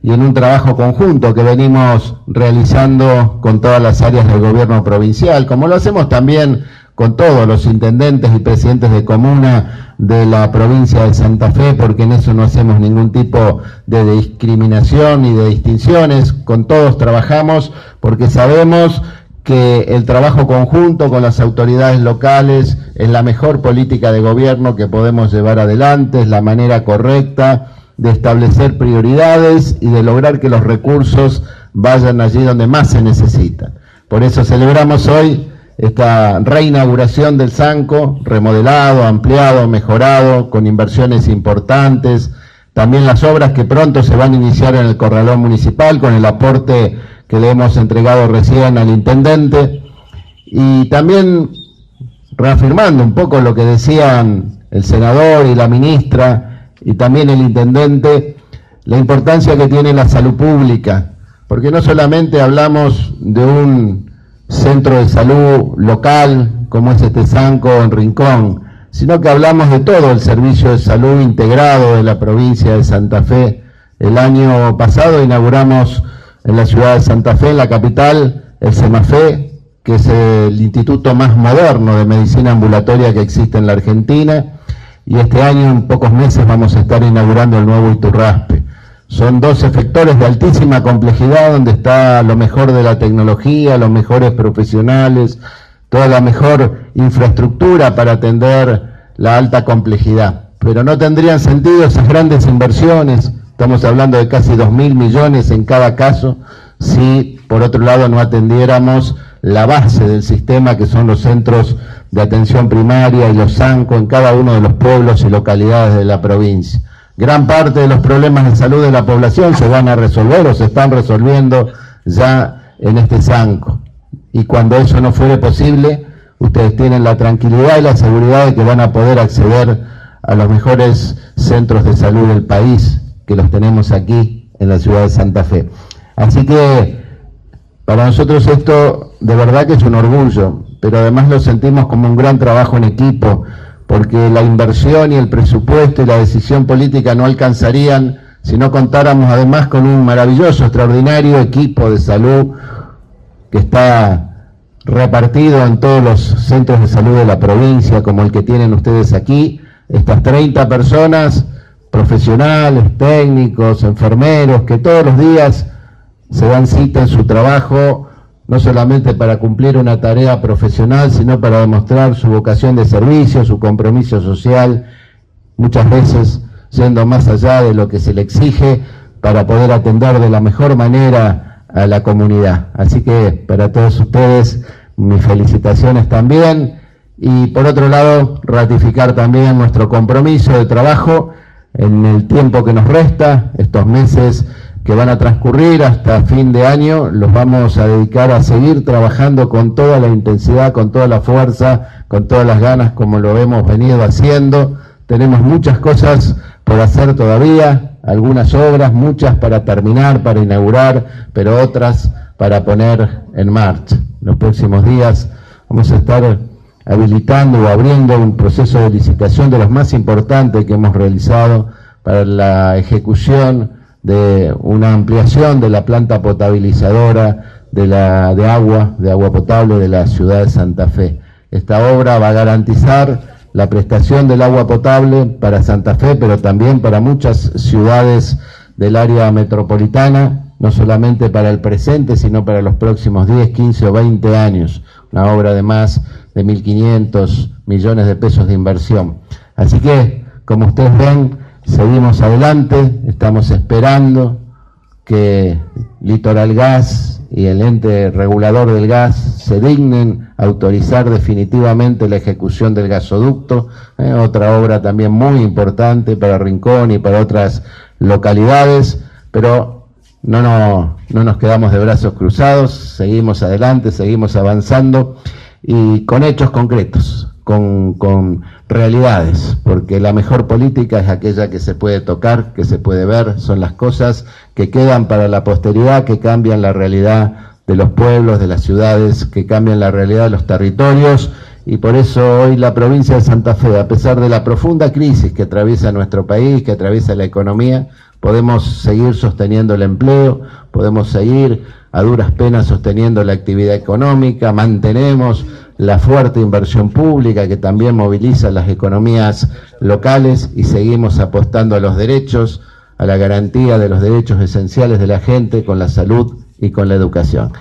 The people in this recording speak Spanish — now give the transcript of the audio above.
y en un trabajo conjunto que venimos realizando con todas las áreas del gobierno provincial, como lo hacemos también con todos los intendentes y presidentes de comuna de la provincia de Santa Fe, porque en eso no hacemos ningún tipo de discriminación ni de distinciones. Con todos trabajamos porque sabemos que el trabajo conjunto con las autoridades locales es la mejor política de gobierno que podemos llevar adelante, es la manera correcta de establecer prioridades y de lograr que los recursos vayan allí donde más se necesitan. Por eso celebramos hoy esta reinauguración del Sanco, remodelado, ampliado, mejorado, con inversiones importantes, también las obras que pronto se van a iniciar en el Corralón Municipal con el aporte que le hemos entregado recién al intendente, y también reafirmando un poco lo que decían el senador y la ministra y también el intendente, la importancia que tiene la salud pública, porque no solamente hablamos de un centro de salud local como es este Sanco en Rincón, sino que hablamos de todo el servicio de salud integrado de la provincia de Santa Fe. El año pasado inauguramos en la ciudad de Santa Fe, en la capital, el CEMAFE, que es el instituto más moderno de medicina ambulatoria que existe en la Argentina, y este año, en pocos meses, vamos a estar inaugurando el nuevo Iturraspe. Son dos efectores de altísima complejidad, donde está lo mejor de la tecnología, los mejores profesionales, toda la mejor infraestructura para atender la alta complejidad. Pero no tendrían sentido esas grandes inversiones, estamos hablando de casi 2.000 millones en cada caso, si por otro lado no atendiéramos la base del sistema, que son los centros de atención primaria y los SANCO en cada uno de los pueblos y localidades de la provincia. Gran parte de los problemas de salud de la población se van a resolver o se están resolviendo ya en este SANCO. Y cuando eso no fuere posible, ustedes tienen la tranquilidad y la seguridad de que van a poder acceder a los mejores centros de salud del país, que los tenemos aquí en la ciudad de Santa Fe. Así que para nosotros esto de verdad que es un orgullo, pero además lo sentimos como un gran trabajo en equipo, porque la inversión y el presupuesto y la decisión política no alcanzarían si no contáramos además con un maravilloso, extraordinario equipo de salud que está repartido en todos los centros de salud de la provincia, como el que tienen ustedes aquí, estas 30 personas, profesionales, técnicos, enfermeros, que todos los días se dan cita en su trabajo, no solamente para cumplir una tarea profesional, sino para demostrar su vocación de servicio, su compromiso social, muchas veces yendo más allá de lo que se le exige para poder atender de la mejor manera a la comunidad. Así que para todos ustedes, mis felicitaciones también, y por otro lado, ratificar también nuestro compromiso de trabajo en el tiempo que nos resta, estos meses que van a transcurrir hasta fin de año, los vamos a dedicar a seguir trabajando con toda la intensidad, con toda la fuerza, con todas las ganas, como lo hemos venido haciendo. Tenemos muchas cosas por hacer todavía, algunas obras, muchas para terminar, para inaugurar, pero otras para poner en marcha. En los próximos días vamos a estar habilitando o abriendo un proceso de licitación de los más importantes que hemos realizado para la ejecución de una ampliación de la planta potabilizadora de agua potable de la ciudad de Santa Fe. Esta obra va a garantizar la prestación del agua potable para Santa Fe, pero también para muchas ciudades del área metropolitana, no solamente para el presente, sino para los próximos 10, 15 o 20 años. Una obra de más de 1.500 millones de pesos de inversión. Así que, como ustedes ven, seguimos adelante, estamos esperando que Litoral Gas y el ente regulador del gas se dignen a autorizar definitivamente la ejecución del gasoducto, otra obra también muy importante para Rincón y para otras localidades, pero no nos quedamos de brazos cruzados, seguimos adelante, seguimos avanzando y con hechos concretos, con realidades, porque la mejor política es aquella que se puede tocar, que se puede ver, son las cosas que quedan para la posteridad, que cambian la realidad de los pueblos, de las ciudades, que cambian la realidad de los territorios, y por eso hoy la provincia de Santa Fe, a pesar de la profunda crisis que atraviesa nuestro país, que atraviesa la economía, podemos seguir sosteniendo el empleo, podemos seguir a duras penas sosteniendo la actividad económica, mantenemos la fuerte inversión pública que también moviliza las economías locales y seguimos apostando a los derechos, a la garantía de los derechos esenciales de la gente con la salud y con la educación.